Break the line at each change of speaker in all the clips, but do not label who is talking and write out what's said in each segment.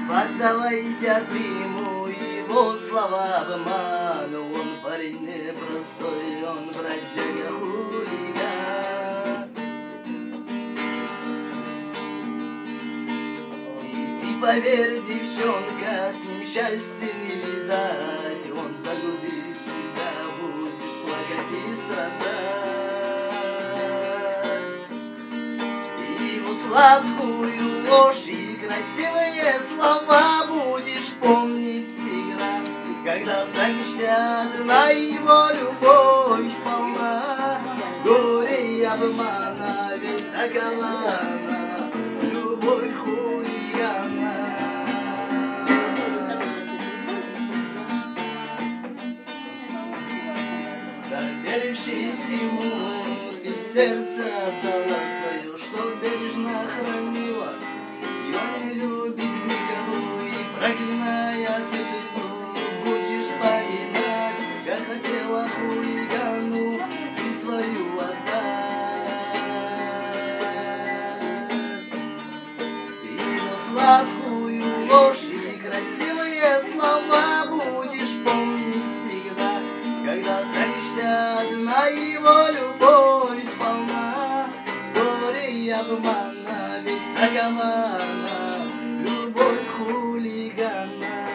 Поддавайся ты ему, его слова в обман. Он парень непростой, он бродяга хулиган. И ты поверь, девчонка, с ним счастья не видать. Он загубит тебя, будешь плакать и страдать. И его сладкую ложь и красивые слова будешь помнить всегда, когда останешься одна, его любовь полна. Горе и обмана, ведь такова она, любовь хулигана. Доверившись ему, ты сердце отдала свое, что бережно хранила. И он не любит никого, и проклиная ты судьбу, будешь поминать, как хотела хулигану жизнь свою отдать. Его сладкую ложь и красивые слова будешь помнить всегда, когда останешься одна, его любовь полна. Горе и обмана, ведь такова она, любовь хулигана.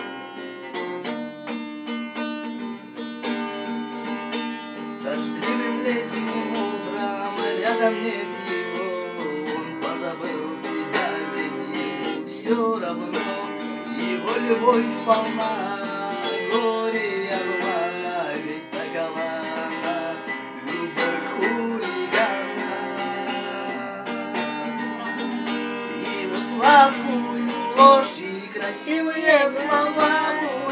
Дождливым летним утром рядом нет его, он позабыл тебя, ведь ему все равно, его любовь полна. Горе и обмана, ведь такова она, любовь хулигана. Его сладкую ложь и красивые слова